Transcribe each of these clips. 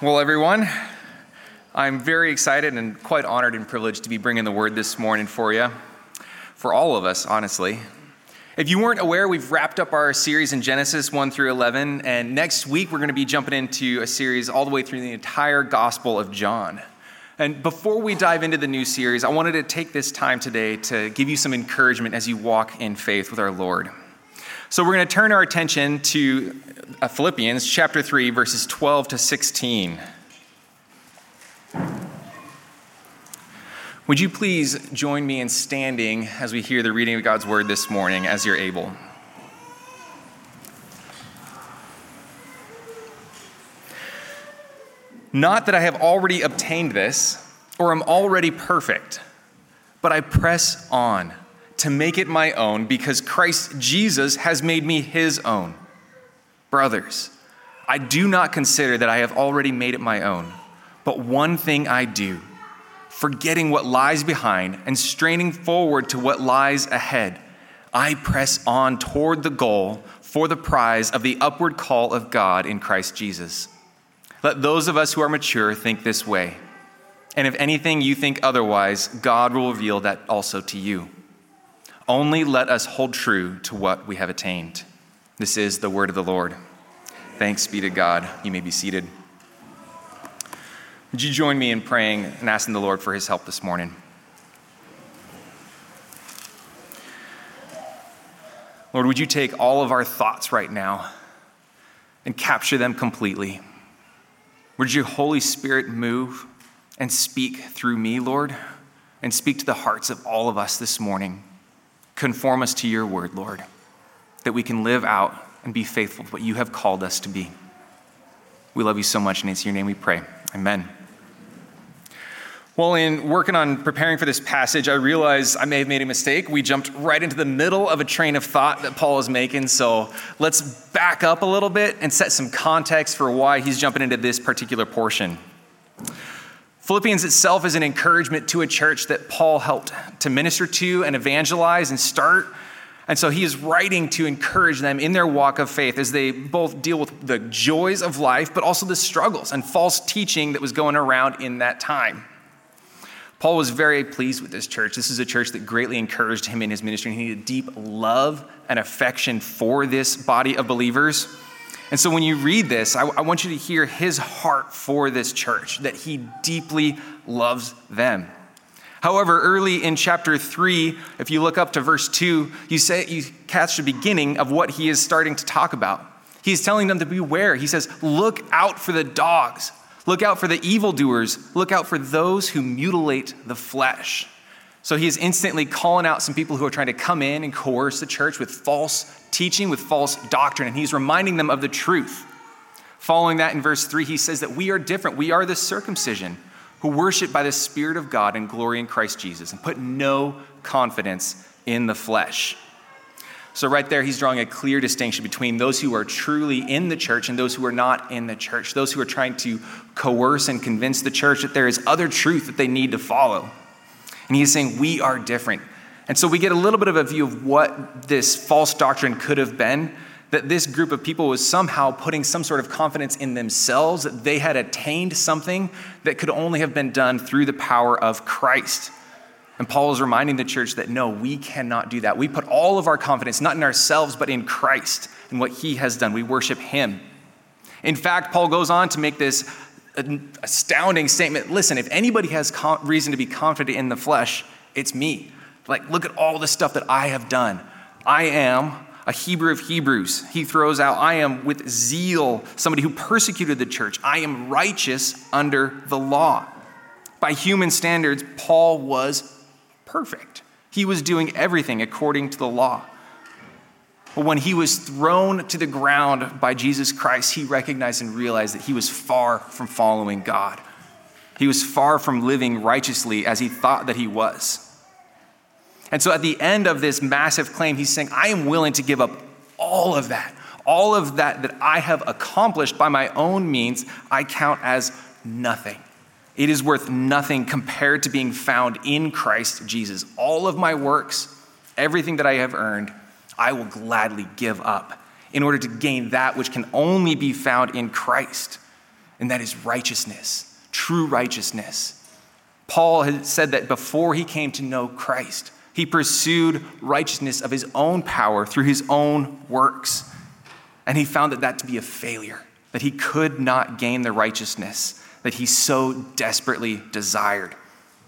Well, everyone, I'm very excited and quite honored and privileged to be bringing the word this morning for you, for all of us, honestly. If you weren't aware, we've wrapped up our series in Genesis 1 through 11, and next week we're going to be jumping into a series all the way through the entire Gospel of John. And before we dive into the new series, I wanted to take this time today to give you some encouragement as you walk in faith with our Lord. So we're going to turn our attention to Philippians chapter 3, verses 12 to 16. Would you please join me in standing as we hear the reading of God's word this morning as you're able? Not that I have already obtained this or am already perfect, but I press on to make it my own because Christ Jesus has made me his own. Brothers, I do not consider that I have already made it my own, but one thing I do, forgetting what lies behind and straining forward to what lies ahead, I press on toward the goal for the prize of the upward call of God in Christ Jesus. Let those of us who are mature think this way. And if anything you think otherwise, God will reveal that also to you. Only let us hold true to what we have attained. This is the word of the Lord. Thanks be to God. You may be seated. Would you join me in praying and asking the Lord for his help this morning? Lord, would you take all of our thoughts right now and capture them completely? Would your Holy Spirit move and speak through me, Lord, and speak to the hearts of all of us this morning? Conform us to your word, Lord, that we can live out and be faithful to what you have called us to be. We love you so much, and it's in your name we pray. Amen. Well, in working on preparing for this passage, I realized I may have made a mistake. We jumped right into the middle of a train of thought that Paul is making, so let's back up a little bit and set some context for why he's jumping into this particular portion. Philippians itself is an encouragement to a church that Paul helped to minister to and evangelize and start. And so he is writing to encourage them in their walk of faith as they both deal with the joys of life, but also the struggles and false teaching that was going around in that time. Paul was very pleased with this church. This is a church that greatly encouraged him in his ministry. He had a deep love and affection for this body of believers. And so when you read this, I want you to hear his heart for this church, that he deeply loves them. However, early in chapter 3, if you look up to verse 2, you catch the beginning of what he is starting to talk about. He's telling them to beware. He says, look out for the dogs. Look out for the evildoers. Look out for those who mutilate the flesh. So he is instantly calling out some people who are trying to come in and coerce the church with false teaching, with false doctrine, and he's reminding them of the truth. Following that in verse 3, he says that we are different. We are the circumcision who worship by the Spirit of God and glory in Christ Jesus and put no confidence in the flesh. So right there, he's drawing a clear distinction between those who are truly in the church and those who are not in the church, those who are trying to coerce and convince the church that there is other truth that they need to follow. And he is saying we are different. And so we get a little bit of a view of what this false doctrine could have been, that this group of people was somehow putting some sort of confidence in themselves, that they had attained something that could only have been done through the power of Christ. And Paul is reminding the church that no, we cannot do that. We put all of our confidence not in ourselves, but in Christ and what he has done. We worship him. In fact, Paul goes on to make this astounding statement. Listen, if anybody has reason to be confident in the flesh, it's me. Like, look at all the stuff that I have done. I am a Hebrew of Hebrews. He throws out, I am with zeal, somebody who persecuted the church. I am righteous under the law. By human standards, Paul was perfect. He was doing everything according to the law. But when he was thrown to the ground by Jesus Christ, he recognized and realized that he was far from following God. He was far from living righteously as he thought that he was. And so at the end of this massive claim, he's saying, I am willing to give up all of that that I have accomplished by my own means, I count as nothing. It is worth nothing compared to being found in Christ Jesus. All of my works, everything that I have earned, I will gladly give up in order to gain that which can only be found in Christ. and that is righteousness, true righteousness. Paul had said that before he came to know Christ, he pursued righteousness of his own power through his own works. And he found that to be a failure, that he could not gain the righteousness that he so desperately desired.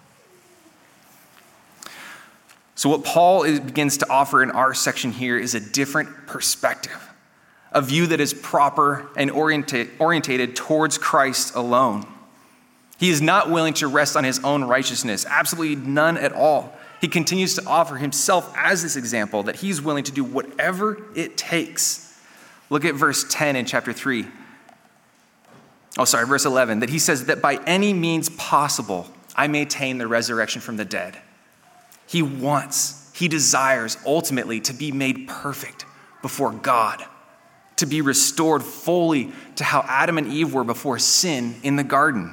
So what Paul begins to offer in our section here is a different perspective, a view that is proper and orientated towards Christ alone. He is not willing to rest on his own righteousness, absolutely none at all. He continues to offer himself as this example that he's willing to do whatever it takes. Look at verse 10 in chapter 3. Verse 11, that he says that by any means possible, I may attain the resurrection from the dead. He desires ultimately to be made perfect before God, to be restored fully to how Adam and Eve were before sin in the garden.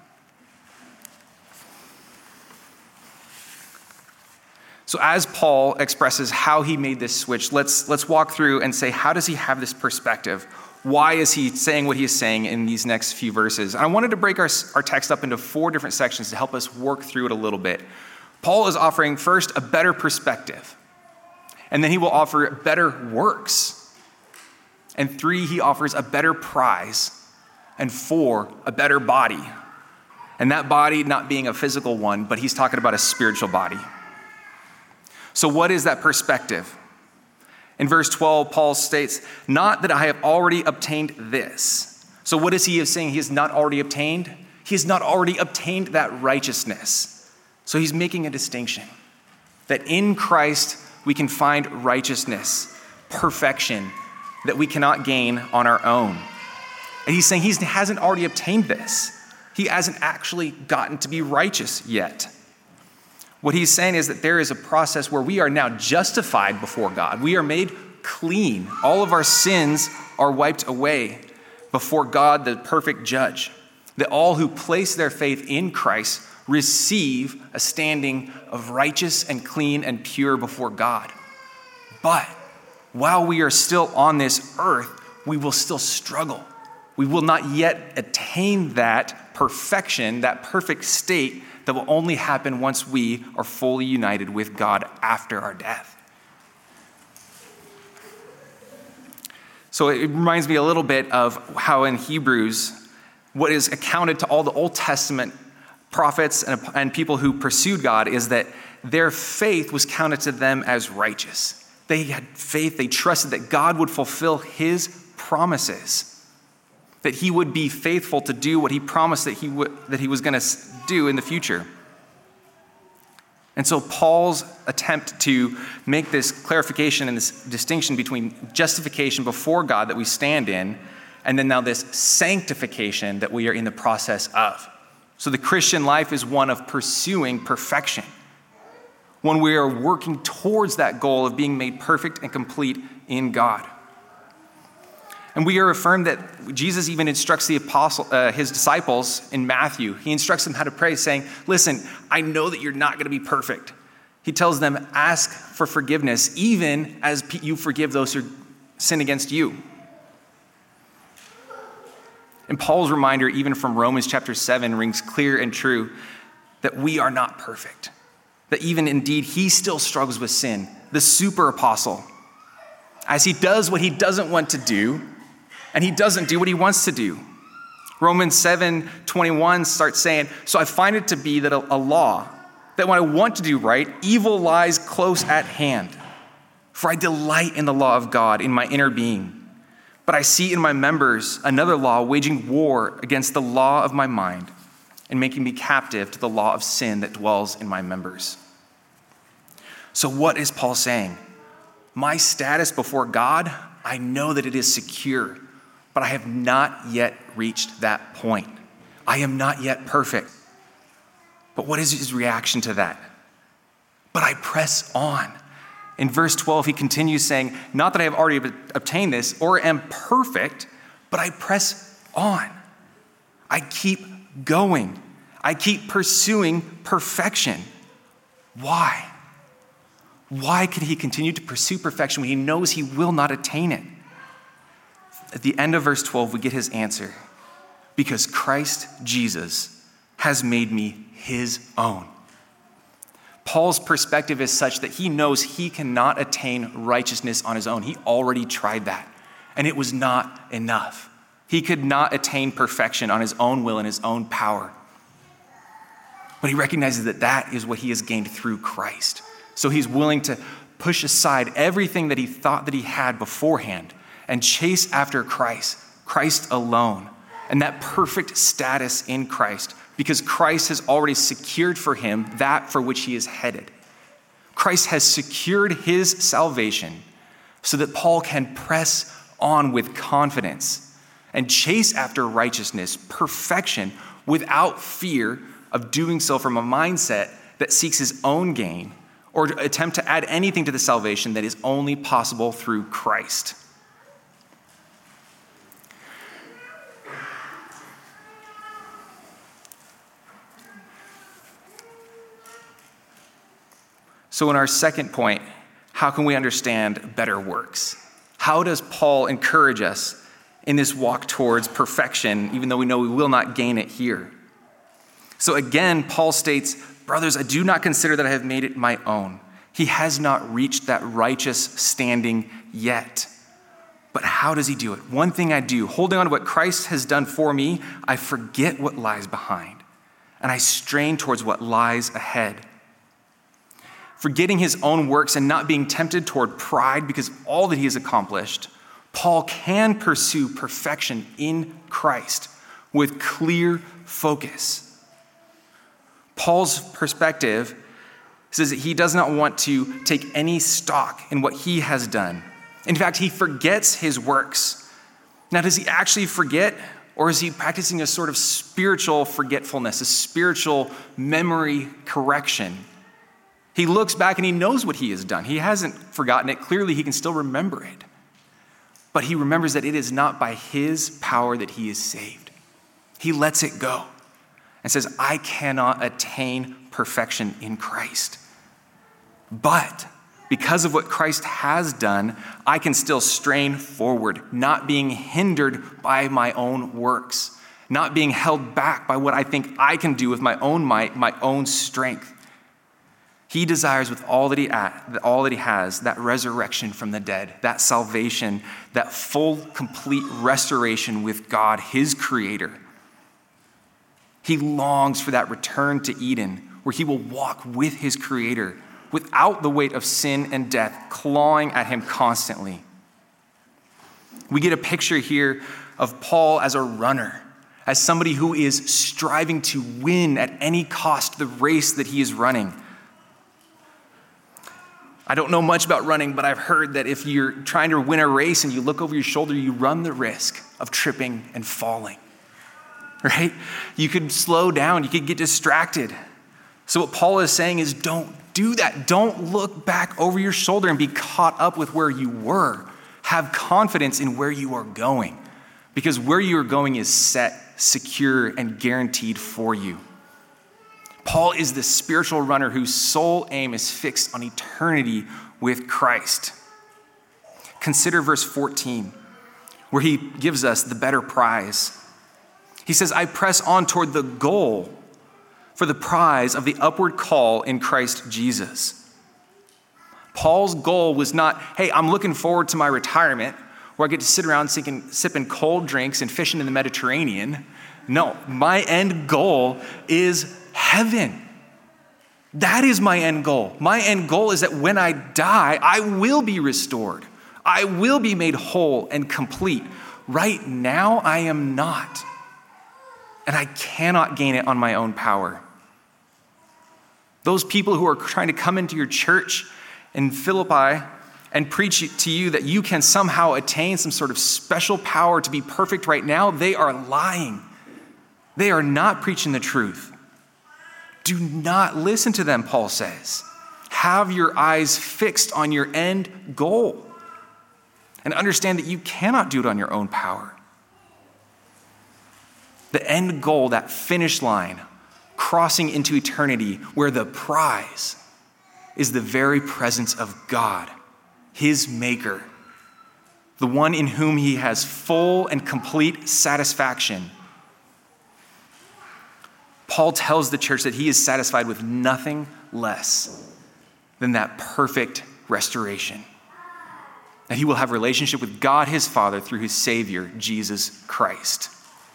So as Paul expresses how he made this switch, let's walk through and say, how does he have this perspective? Why is he saying what he is saying in these next few verses? And I wanted to break our text up into 4 different sections to help us work through it a little bit. Paul is offering first a better perspective, and then he will offer better works. And 3, he offers a better prize. And 4, a better body. And that body not being a physical one, but he's talking about a spiritual body. So what is that perspective? In verse 12, Paul states, not that I have already obtained this. So what is he saying he has not already obtained? He has not already obtained that righteousness. So he's making a distinction that in Christ we can find righteousness, perfection that we cannot gain on our own. And he's saying he hasn't already obtained this. He hasn't actually gotten to be righteous yet. What he's saying is that there is a process where we are now justified before God. We are made clean. All of our sins are wiped away before God, the perfect judge. That all who place their faith in Christ receive a standing of righteous and clean and pure before God. But while we are still on this earth, we will still struggle. We will not yet attain that perfection, that perfect state that will only happen once we are fully united with God after our death. So it reminds me a little bit of how in Hebrews, what is accounted to all the Old Testament prophets and people who pursued God is that their faith was counted to them as righteous. They had faith, they trusted that God would fulfill his promises, that he would be faithful to do what he promised that he was going to do in the future. And so Paul's attempt to make this clarification and this distinction between justification before God that we stand in, and then now this sanctification that we are in the process of. So the Christian life is one of pursuing perfection, when we are working towards that goal of being made perfect and complete in God. And we are affirmed that Jesus even instructs his disciples in Matthew. He instructs them how to pray, saying, listen, I know that you're not going to be perfect. He tells them, ask for forgiveness, even as you forgive those who sin against you. And Paul's reminder, even from Romans chapter 7, rings clear and true that we are not perfect. That even indeed, he still struggles with sin, the super apostle, as he does what he doesn't want to do, and he doesn't do what he wants to do. Romans 7:21 starts saying, so I find it to be that a law, that when I want to do right, evil lies close at hand. For I delight in the law of God in my inner being. But I see in my members another law waging war against the law of my mind and making me captive to the law of sin that dwells in my members. So what is Paul saying? My status before God, I know that it is secure, but I have not yet reached that point. I am not yet perfect. But what is his reaction to that? But I press on. In verse 12, he continues saying, not that I have already obtained this or am perfect, but I press on. I keep going. I keep pursuing perfection. Why? Why can he continue to pursue perfection when he knows he will not attain it? At the end of verse 12, we get his answer. because Christ Jesus has made me his own. Paul's perspective is such that he knows he cannot attain righteousness on his own. He already tried that, and it was not enough. He could not attain perfection on his own will and his own power. But he recognizes that that is what he has gained through Christ. So he's willing to push aside everything that he thought that he had beforehand and chase after Christ, Christ alone, and that perfect status in Christ, because Christ has already secured for him that for which he is headed. Christ has secured his salvation so that Paul can press on with confidence and chase after righteousness, perfection, without fear of doing so from a mindset that seeks his own gain or to attempt to add anything to the salvation that is only possible through Christ. So in our second point, how can we understand better works? How does Paul encourage us in this walk towards perfection, even though we know we will not gain it here? So again, Paul states, brothers, I do not consider that I have made it my own. He has not reached that righteous standing yet. But how does he do it? One thing I do, holding on to what Christ has done for me, I forget what lies behind, and I strain towards what lies ahead. Forgetting his own works and not being tempted toward pride because of all that he has accomplished, Paul can pursue perfection in Christ with clear focus. Paul's perspective says that he does not want to take any stock in what he has done. In fact, he forgets his works. Now, does he actually forget, or is he practicing a sort of spiritual forgetfulness, a spiritual memory correction? He looks back and he knows what he has done. He hasn't forgotten it. Clearly, he can still remember it. But he remembers that it is not by his power that he is saved. He lets it go and says, I cannot attain perfection in Christ. But because of what Christ has done, I can still strain forward, not being hindered by my own works, not being held back by what I think I can do with my own might, my own strength. He desires with all that he has, that resurrection from the dead, that salvation, that full, complete restoration with God, his creator. He longs for that return to Eden, where he will walk with his creator without the weight of sin and death clawing at him constantly. We get a picture here of Paul as a runner, as somebody who is striving to win at any cost the race that he is running. I don't know much about running, but I've heard that if you're trying to win a race and you look over your shoulder, you run the risk of tripping and falling, right? You could slow down, you could get distracted. So what Paul is saying is don't do that. Don't look back over your shoulder and be caught up with where you were. Have confidence in where you are going, because where you are going is set, secure, and guaranteed for you. Paul is the spiritual runner whose sole aim is fixed on eternity with Christ. Consider verse 14, where he gives us the better prize. He says, I press on toward the goal for the prize of the upward call in Christ Jesus. Paul's goal was not, hey, I'm looking forward to my retirement where I get to sit around sipping cold drinks and fishing in the Mediterranean. No, my end goal is heaven. That is my end goal. My end goal is that when I die, I will be restored. I will be made whole and complete. Right now, I am not. And I cannot gain it on my own power. Those people who are trying to come into your church in Philippi and preach to you that you can somehow attain some sort of special power to be perfect right now, they are lying. They are not preaching the truth. Do not listen to them, Paul says. Have your eyes fixed on your end goal and understand that you cannot do it on your own power. The end goal, that finish line, crossing into eternity, where the prize is the very presence of God, his maker, the one in whom he has full and complete satisfaction, Paul tells the church that he is satisfied with nothing less than that perfect restoration. That he will have relationship with God his Father through his Savior, Jesus Christ.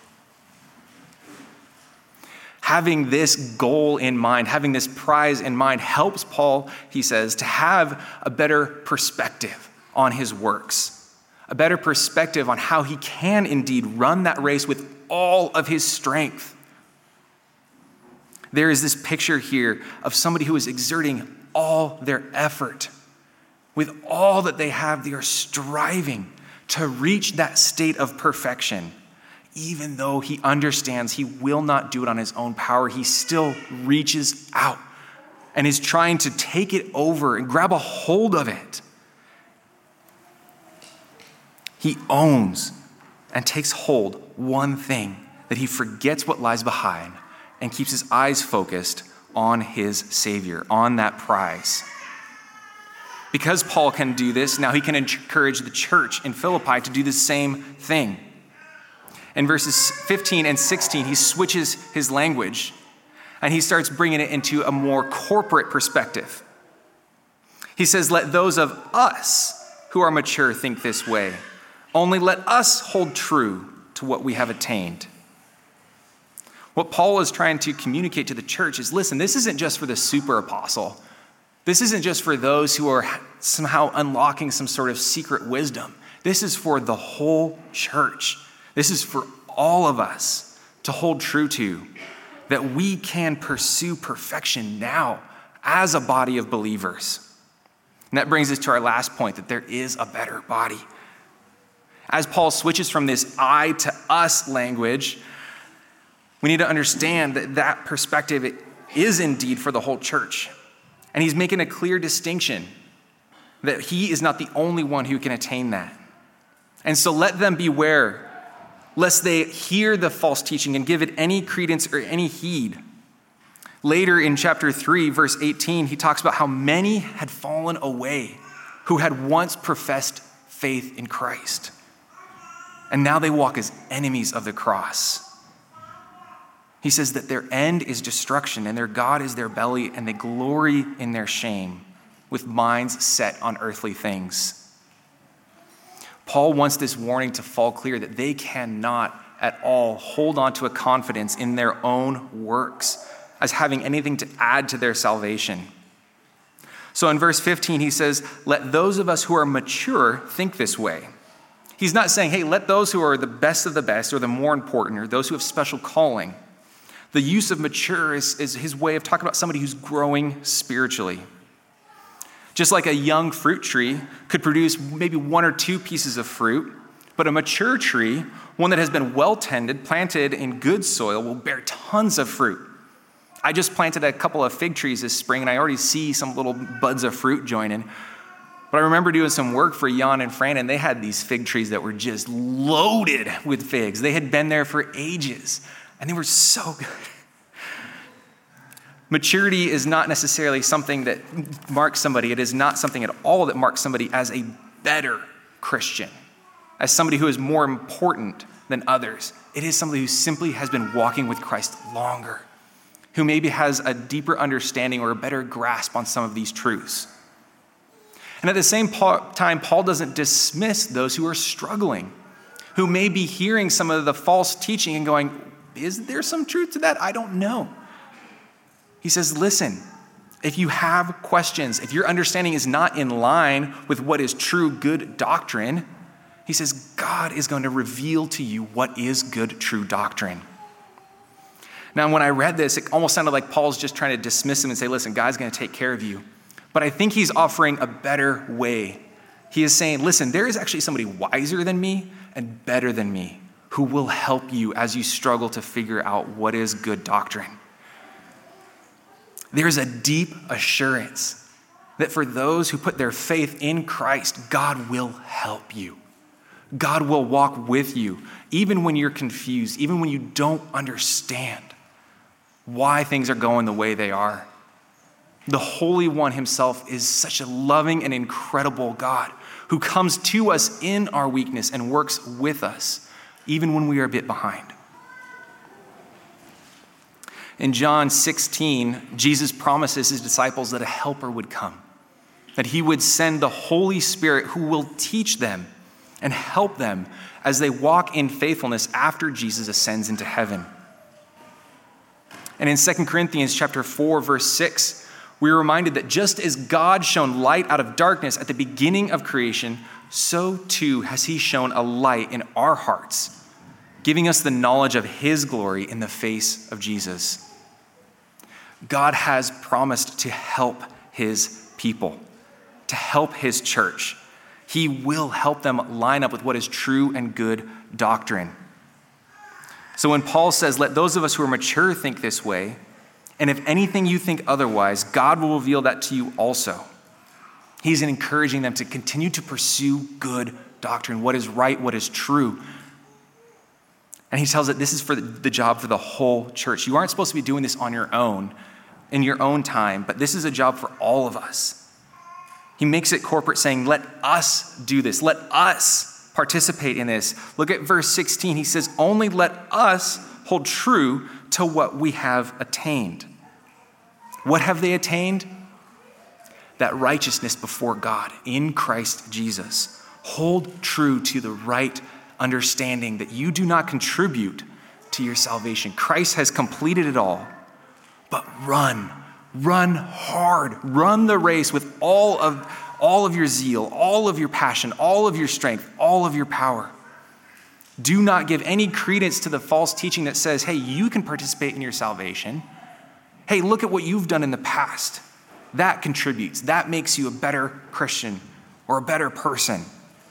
Having this goal in mind, having this prize in mind helps Paul, he says, to have a better perspective on his works, a better perspective on how he can indeed run that race with all of his strength. There is this picture here of somebody who is exerting all their effort. With all that they have, they are striving to reach that state of perfection. Even though he understands he will not do it on his own power, he still reaches out and is trying to take it over and grab a hold of it. He owns and takes hold one thing, that he forgets what lies behind and keeps his eyes focused on his Savior, on that prize. Because Paul can do this, now he can encourage the church in Philippi to do the same thing. In verses 15 and 16, he switches his language and he starts bringing it into a more corporate perspective. He says, let those of us who are mature think this way. Only let us hold true to what we have attained. What Paul is trying to communicate to the church is, listen, this isn't just for the super apostle. This isn't just for those who are somehow unlocking some sort of secret wisdom. This is for the whole church. This is for all of us to hold true to, that we can pursue perfection now as a body of believers. And that brings us to our last point, that there is a better body. As Paul switches from this I to us language, we need to understand that that perspective is indeed for the whole church. And he's making a clear distinction that he is not the only one who can attain that. And so let them beware, lest they hear the false teaching and give it any credence or any heed. Later in chapter 3, verse 18, he talks about how many had fallen away who had once professed faith in Christ. And now they walk as enemies of the cross. He says that their end is destruction and their God is their belly, and they glory in their shame with minds set on earthly things. Paul wants this warning to fall clear that they cannot at all hold on to a confidence in their own works as having anything to add to their salvation. So in verse 15, he says, let those of us who are mature think this way. He's not saying, hey, let those who are the best of the best or the more important or those who have special calling. The use of mature is his way of talking about somebody who's growing spiritually. Just like a young fruit tree could produce maybe one or two pieces of fruit, but a mature tree, one that has been well tended, planted in good soil, will bear tons of fruit. I just planted a couple of fig trees this spring, and I already see some little buds of fruit joining. But I remember doing some work for Jan and Fran, and they had these fig trees that were just loaded with figs. They had been there for ages, and they were so good. Maturity is not necessarily something that marks somebody. It is not something at all that marks somebody as a better Christian, as somebody who is more important than others. It is somebody who simply has been walking with Christ longer, who maybe has a deeper understanding or a better grasp on some of these truths. And at the same time, Paul doesn't dismiss those who are struggling, who may be hearing some of the false teaching and going, is there some truth to that? I don't know. He says, listen, if you have questions, if your understanding is not in line with what is true, good doctrine, he says, God is going to reveal to you what is good, true doctrine. Now, when I read this, it almost sounded like Paul's just trying to dismiss him and say, listen, God's going to take care of you. But I think he's offering a better way. He is saying, listen, there is actually somebody wiser than me and better than me who will help you as you struggle to figure out what is good doctrine. There is a deep assurance that for those who put their faith in Christ, God will help you. God will walk with you, even when you're confused, even when you don't understand why things are going the way they are. The Holy One himself is such a loving and incredible God who comes to us in our weakness and works with us, even when we are a bit behind. In John 16, Jesus promises his disciples that a helper would come, that he would send the Holy Spirit who will teach them and help them as they walk in faithfulness after Jesus ascends into heaven. And in 2 Corinthians chapter 4, verse 6, we are reminded that just as God shone light out of darkness at the beginning of creation, so too has he shone a light in our hearts, giving us the knowledge of his glory in the face of Jesus. God has promised to help his people, to help his church. He will help them line up with what is true and good doctrine. So when Paul says, let those of us who are mature think this way, and if anything you think otherwise, God will reveal that to you also. He's encouraging them to continue to pursue good doctrine, what is right, what is true. And he tells that this is for the job for the whole church. You aren't supposed to be doing this on your own, in your own time, but this is a job for all of us. He makes it corporate, saying, let us do this. Let us participate in this. Look at verse 16. He says, only let us hold true to what we have attained. What have they attained? That righteousness before God in Christ Jesus. Hold true to the right understanding that you do not contribute to your salvation. Christ has completed it all. But run hard, run the race with all of your zeal, all of your passion, all of your strength, all of your power. Do not give any credence to the false teaching that says, hey, you can participate in your salvation. Hey, look at what you've done in the past. That contributes. That makes you a better Christian or a better person.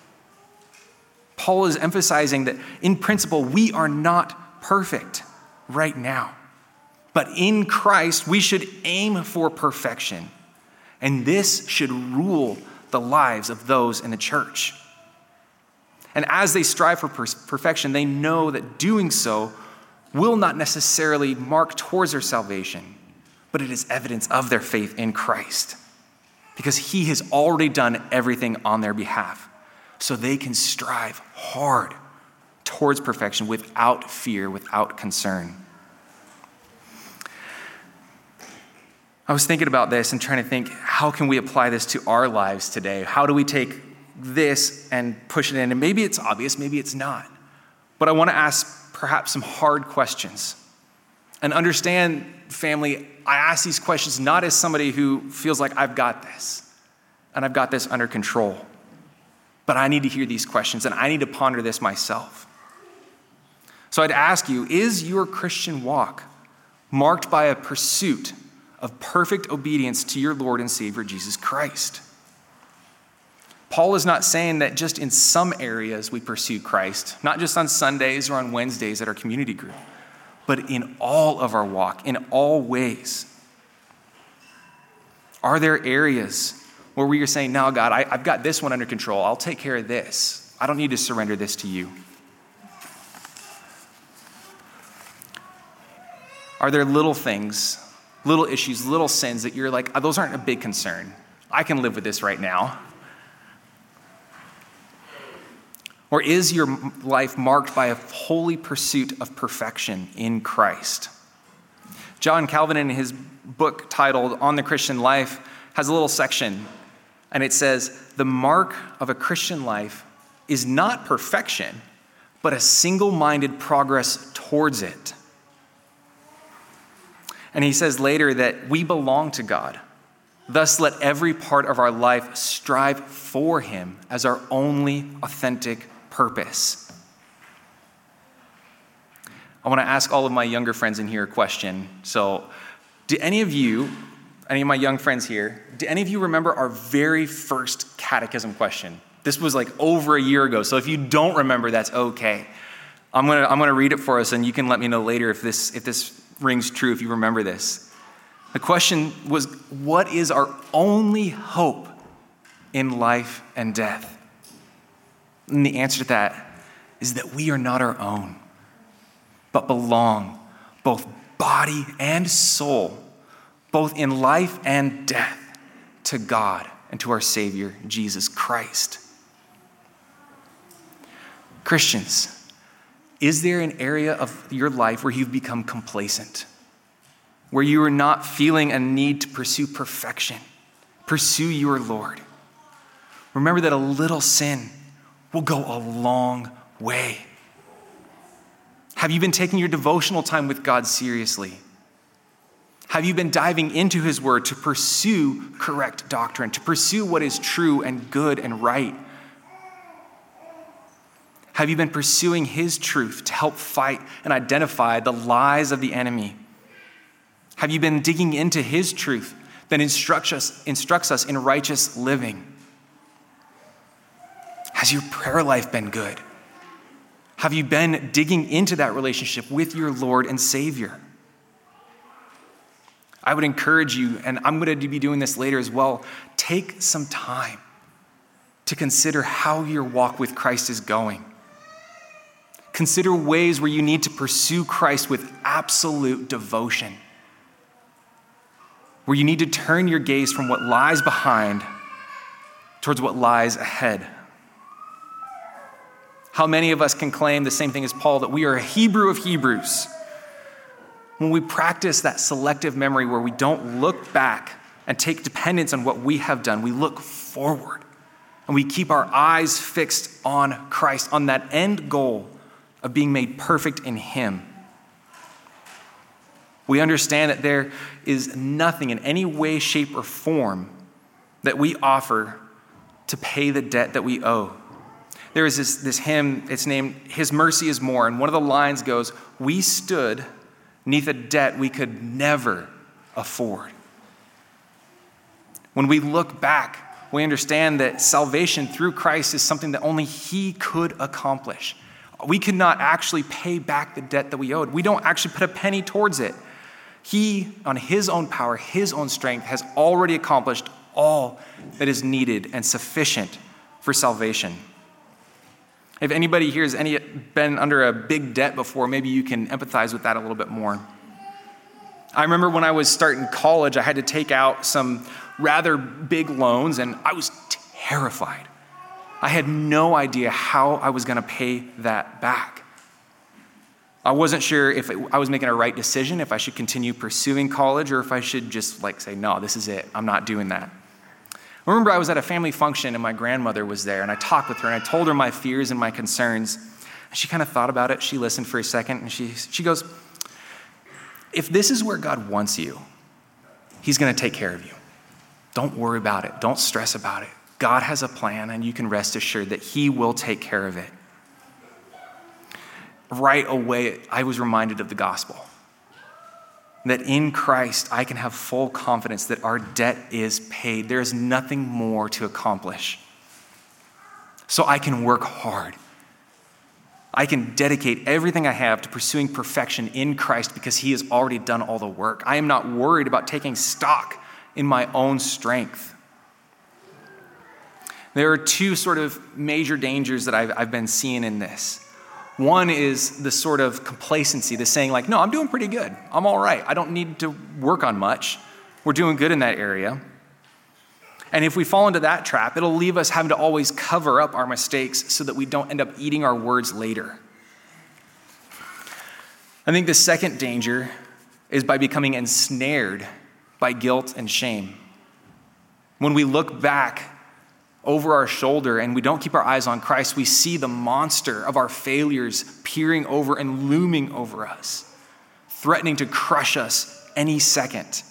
Paul is emphasizing that in principle, we are not perfect right now. But in Christ, we should aim for perfection. And this should rule the lives of those in the church. And as they strive for perfection, they know that doing so will not necessarily mark towards their salvation, but it is evidence of their faith in Christ. Because he has already done everything on their behalf. So they can strive hard towards perfection without fear, without concern. I was thinking about this and trying to think, how can we apply this to our lives today? How do we take this and push it in? And maybe it's obvious, maybe it's not. But I want to ask perhaps some hard questions. And understand, family, I ask these questions not as somebody who feels like I've got this and I've got this under control. But I need to hear these questions and I need to ponder this myself. So I'd ask you, is your Christian walk marked by a pursuit of perfect obedience to your Lord and Savior, Jesus Christ? Paul is not saying that just in some areas we pursue Christ, not just on Sundays or on Wednesdays at our community group, but in all of our walk, in all ways. Are there areas where we are saying, no, God, I've got this one under control. I'll take care of this. I don't need to surrender this to you. Are there little things, little issues, little sins that you're like, those aren't a big concern. I can live with this right now. Or is your life marked by a holy pursuit of perfection in Christ? John Calvin, in his book titled On the Christian Life, has a little section, and it says, the mark of a Christian life is not perfection, but a single-minded progress towards it. And he says later that we belong to God. Thus, let every part of our life strive for him as our only authentic purpose. I want to ask all of my younger friends in here a question. So, do any of my young friends here, do any of you remember our very first catechism question? This was like over a year ago. So if you don't remember, that's okay. I'm gonna read it for us, and you can let me know later if this rings true, if you remember this. The question was, what is our only hope in life and death? And the answer to that is that we are not our own, but belong, both body and soul, both in life and death, to God and to our Savior, Jesus Christ. Christians, is there an area of your life where you've become complacent? where you are not feeling a need to pursue perfection, pursue your Lord. Remember that a little sin will go a long way. Have you been taking your devotional time with God seriously? Have you been diving into his word to pursue correct doctrine, to pursue what is true and good and right? Have you been pursuing his truth to help fight and identify the lies of the enemy? Have you been digging into his truth that instructs us in righteous living? Has your prayer life been good? Have you been digging into that relationship with your Lord and Savior? I would encourage you, and I'm going to be doing this later as well, take some time to consider how your walk with Christ is going. Consider ways where you need to pursue Christ with absolute devotion, where you need to turn your gaze from what lies behind towards what lies ahead. How many of us can claim the same thing as Paul, that we are a Hebrew of Hebrews? When we practice that selective memory where we don't look back and take dependence on what we have done, we look forward and we keep our eyes fixed on Christ, on that end goal of being made perfect in him. We understand that there is nothing in any way, shape, or form that we offer to pay the debt that we owe. There is this hymn, it's named, His Mercy is More, and one of the lines goes, we stood 'neath a debt we could never afford. When we look back, we understand that salvation through Christ is something that only he could accomplish. We could not actually pay back the debt that we owed. We don't actually put a penny towards it. He, on his own power, his own strength, has already accomplished all that is needed and sufficient for salvation. If anybody here has been under a big debt before, maybe you can empathize with that a little bit more. I remember when I was starting college, I had to take out some rather big loans, and I was terrified. I had no idea how I was going to pay that back. I wasn't sure if I was making a right decision, if I should continue pursuing college, or if I should just say, no, this is it. I'm not doing that. I remember I was at a family function and my grandmother was there, and I talked with her and I told her my fears and my concerns. And she kind of thought about it. She listened for a second and she goes, if this is where God wants you, he's going to take care of you. Don't worry about it. Don't stress about it. God has a plan, and you can rest assured that he will take care of it. Right away, I was reminded of the gospel. That in Christ, I can have full confidence that our debt is paid. There is nothing more to accomplish. So I can work hard. I can dedicate everything I have to pursuing perfection in Christ because he has already done all the work. I am not worried about taking stock in my own strength. There are two sort of major dangers that I've been seeing in this. One is the sort of complacency, the saying no, I'm doing pretty good. I'm all right. I don't need to work on much. We're doing good in that area. And if we fall into that trap, it'll leave us having to always cover up our mistakes so that we don't end up eating our words later. I think the second danger is by becoming ensnared by guilt and shame. When we look back over our shoulder and we don't keep our eyes on Christ, we see the monster of our failures peering over and looming over us, threatening to crush us any second.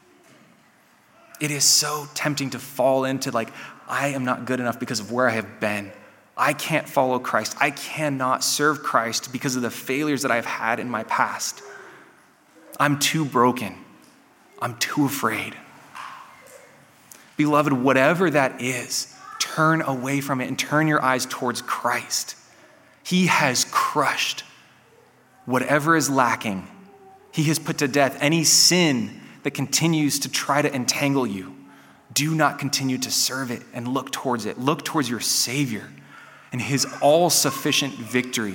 It is so tempting to fall into I am not good enough because of where I have been. I can't follow Christ. I cannot serve Christ because of the failures that I've had in my past. I'm too broken. I'm too afraid. Beloved, whatever that is, turn away from it and turn your eyes towards Christ. He has crushed whatever is lacking. He has put to death any sin that continues to try to entangle you. Do not continue to serve it and look towards it. Look towards your Savior and his all-sufficient victory.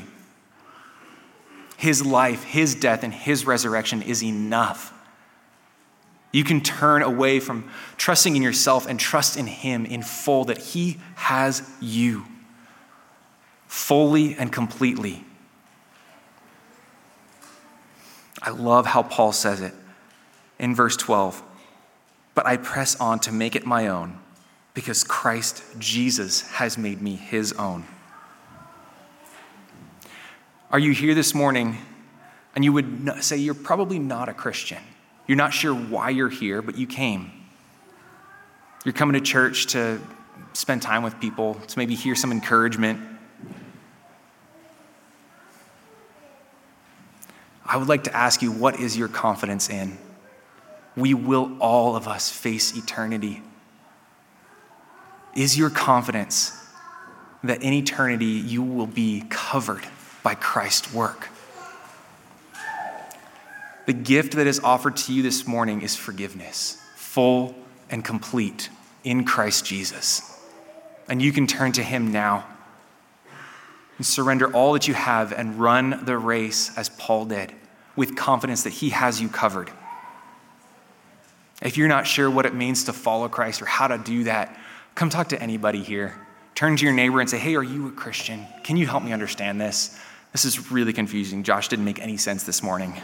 His life, his death, and his resurrection is enough. You can turn away from trusting in yourself and trust in him in full, that he has you fully and completely. I love how Paul says it. in verse 12. But I press on to make it my own because Christ Jesus has made me his own. Are you here this morning and you would say you're probably not a Christian? You're not sure why you're here, but you came. You're coming to church to spend time with people, to maybe hear some encouragement. I would like to ask you, what is your confidence in? We will all of us face eternity. Is your confidence that in eternity you will be covered by Christ's work? The gift that is offered to you this morning is forgiveness, full and complete in Christ Jesus. And you can turn to him now and surrender all that you have and run the race as Paul did, with confidence that he has you covered. If you're not sure what it means to follow Christ or how to do that, come talk to anybody here. Turn to your neighbor and say, hey, are you a Christian? Can you help me understand this? This is really confusing. Josh didn't make any sense this morning.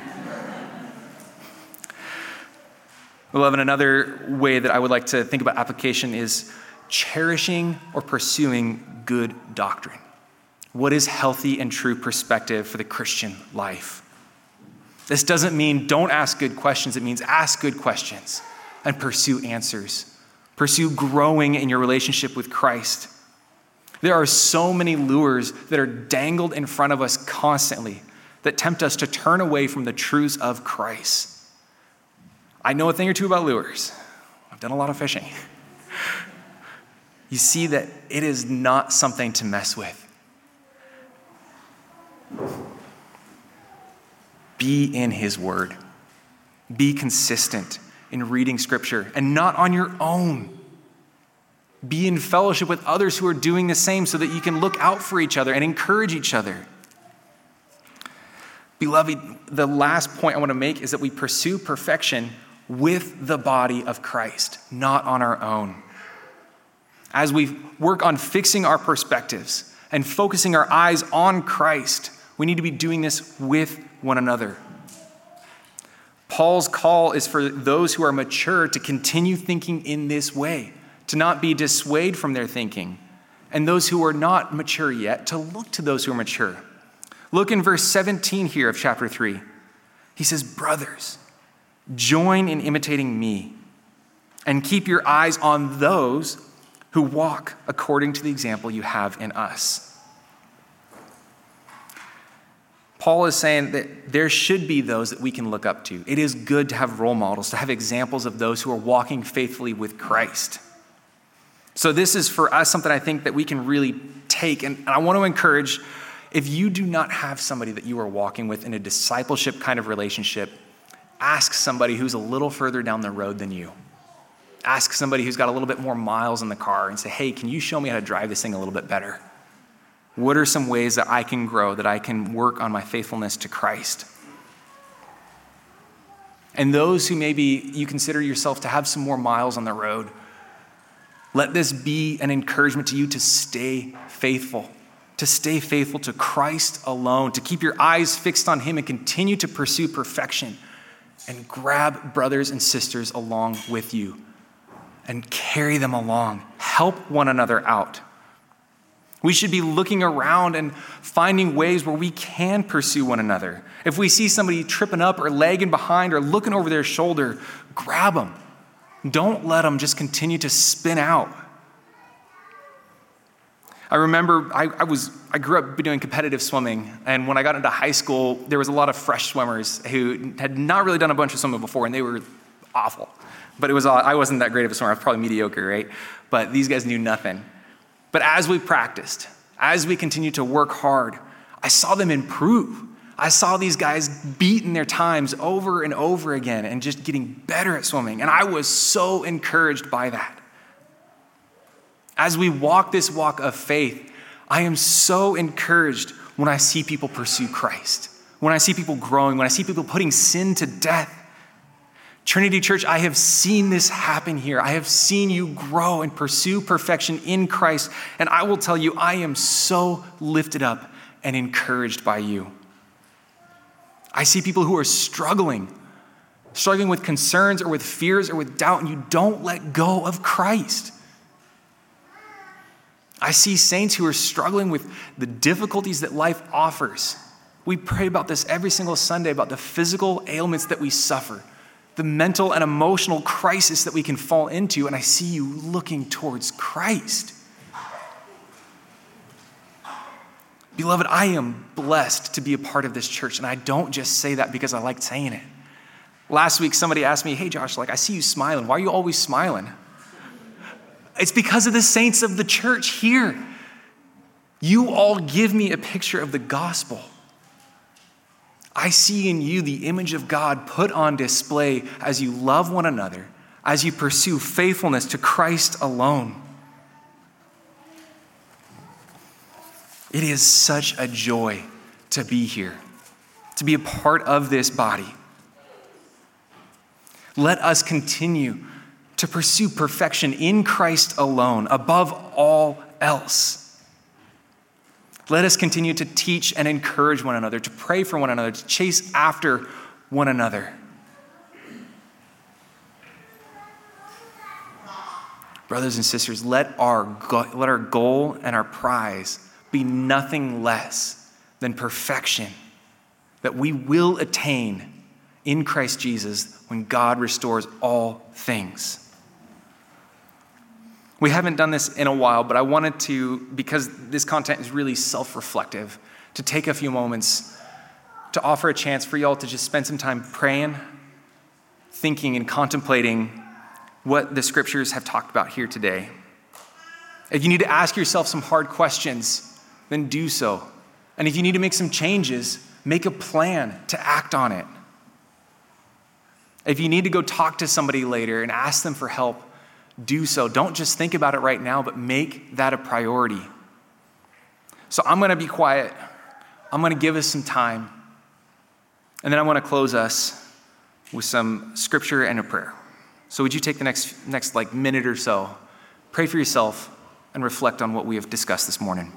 Beloved, another way that I would like to think about application is cherishing or pursuing good doctrine. What is healthy and true perspective for the Christian life? This doesn't mean don't ask good questions. It means ask good questions and pursue answers. Pursue growing in your relationship with Christ. There are so many lures that are dangled in front of us constantly that tempt us to turn away from the truths of Christ. I know a thing or two about lures. I've done a lot of fishing. You see that it is not something to mess with. Be in his word. Be consistent in reading scripture and not on your own. Be in fellowship with others who are doing the same so that you can look out for each other and encourage each other. Beloved, the last point I want to make is that we pursue perfection with the body of Christ, not on our own. As we work on fixing our perspectives and focusing our eyes on Christ, we need to be doing this with one another. Paul's call is for those who are mature to continue thinking in this way, to not be dissuaded from their thinking, and those who are not mature yet, to look to those who are mature. Look in verse 17 here of chapter 3. He says, brothers, join in imitating me and keep your eyes on those who walk according to the example you have in us. Paul is saying that there should be those that we can look up to. It is good to have role models, to have examples of those who are walking faithfully with Christ. So this is for us something I think that we can really take. And I want to encourage, if you do not have somebody that you are walking with in a discipleship kind of relationship, ask somebody who's a little further down the road than you. Ask somebody who's got a little bit more miles in the car and say, hey, can you show me how to drive this thing a little bit better? What are some ways that I can grow, that I can work on my faithfulness to Christ? And those who maybe you consider yourself to have some more miles on the road, let this be an encouragement to you to stay faithful to Christ alone, to keep your eyes fixed on him and continue to pursue perfection and grab brothers and sisters along with you and carry them along. Help one another out. We should be looking around and finding ways where we can pursue one another. If we see somebody tripping up or lagging behind or looking over their shoulder, grab them. Don't let them just continue to spin out. I remember I grew up doing competitive swimming, and when I got into high school, there was a lot of fresh swimmers who had not really done a bunch of swimming before, and they were awful. But I wasn't that great of a swimmer. I was probably mediocre, right? But these guys knew nothing. But as we practiced, as we continued to work hard, I saw them improve. I saw these guys beating their times over and over again and just getting better at swimming. And I was so encouraged by that. As we walk this walk of faith, I am so encouraged when I see people pursue Christ, when I see people growing, when I see people putting sin to death. Trinity Church, I have seen this happen here. I have seen you grow and pursue perfection in Christ. And I will tell you, I am so lifted up and encouraged by you. I see people who are struggling struggling with concerns or with fears or with doubt, and you don't let go of Christ. I see saints who are struggling with the difficulties that life offers. We pray about this every single Sunday, about the physical ailments that we suffer, the mental and emotional crisis that we can fall into, and I see you looking towards Christ. Beloved, I am blessed to be a part of this church, and I don't just say that because I like saying it. Last week, somebody asked me, hey, Josh, I see you smiling. Why are you always smiling? It's because of the saints of the church here. You all give me a picture of the gospel. I see in you the image of God put on display as you love one another, as you pursue faithfulness to Christ alone. It is such a joy to be here, to be a part of this body. Let us continue to pursue perfection in Christ alone, above all else. Let us continue to teach and encourage one another, to pray for one another, to chase after one another. Brothers and sisters, let our goal and our prize be nothing less than perfection that we will attain in Christ Jesus when God restores all things. We haven't done this in a while, but I wanted to, because this content is really self-reflective, to take a few moments to offer a chance for y'all to just spend some time praying, thinking, and contemplating what the scriptures have talked about here today. If you need to ask yourself some hard questions, then do so. And if you need to make some changes, make a plan to act on it. If you need to go talk to somebody later and ask them for help, do so. Don't just think about it right now, but make that a priority. So I'm going to be quiet. I'm going to give us some time. And then I want to close us with some scripture and a prayer. So would you take the next minute or so, pray for yourself, and reflect on what we have discussed this morning.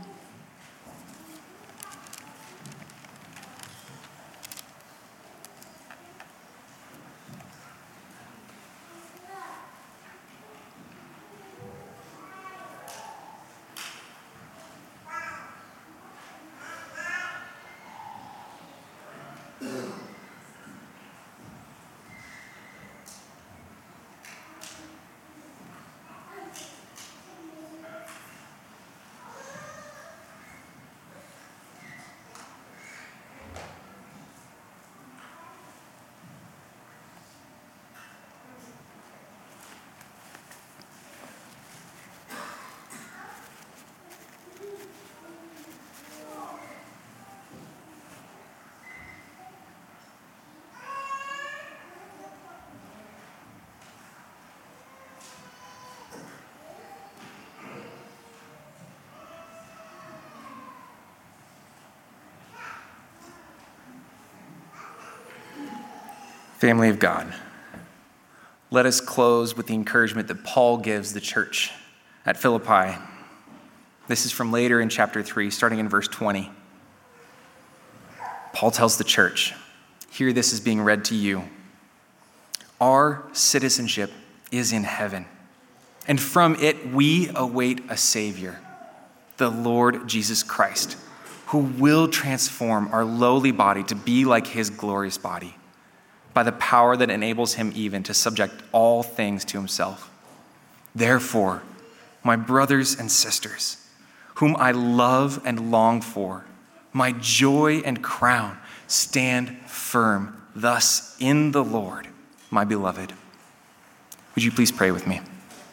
Family of God, let us close with the encouragement that Paul gives the church at Philippi. This is from later in chapter 3, starting in verse 20. Paul tells the church, hear this is being read to you. Our citizenship is in heaven, and from it we await a Savior, the Lord Jesus Christ, who will transform our lowly body to be like his glorious body, by the power that enables him even to subject all things to himself. Therefore, my brothers and sisters, whom I love and long for, my joy and crown, stand firm thus in the Lord, my beloved. Would you please pray with me?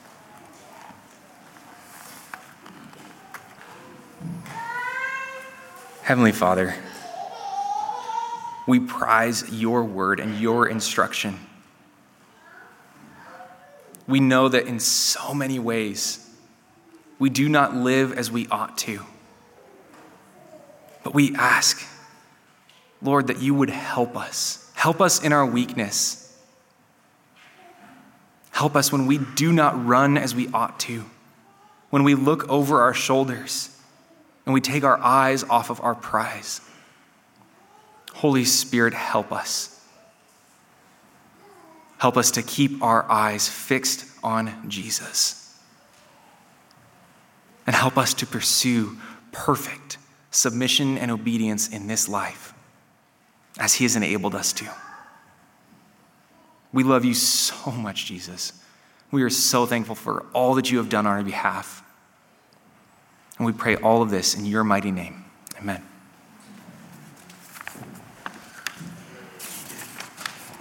Heavenly Father, we prize your word and your instruction. We know that in so many ways, we do not live as we ought to. But we ask, Lord, that you would help us. Help us in our weakness. Help us when we do not run as we ought to, when we look over our shoulders and we take our eyes off of our prize. Holy Spirit, help us. Help us to keep our eyes fixed on Jesus. And help us to pursue perfect submission and obedience in this life as he has enabled us to. We love you so much, Jesus. We are so thankful for all that you have done on our behalf. And we pray all of this in your mighty name. Amen.